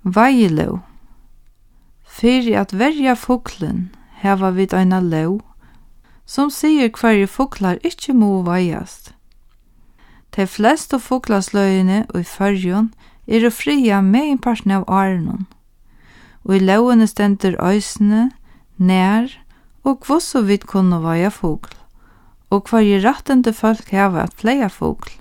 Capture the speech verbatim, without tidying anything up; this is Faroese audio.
Veiðilóg. Fyri at verja fuglen hava vit eina lóg som sier hverje fuglar ikki mugu veiðast. De flestu fuglasløgini í Føroyum eru fria meginpartin av árinum. Og í lógini stendur eisini nær og hvussu vit kunnu veiða fugl, og hverje rættindi fólk hava at fleia fugl.